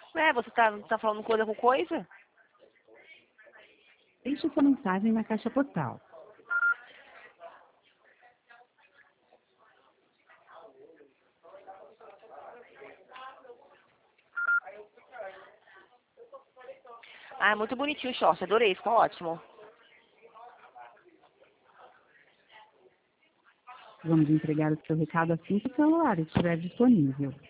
Ué, você tá falando coisa com coisa? Deixe sua mensagem na caixa postal. Ah, é muito bonitinho o short, adorei, ficou ótimo. Vamos entregar o seu recado assim que o celular estiver disponível.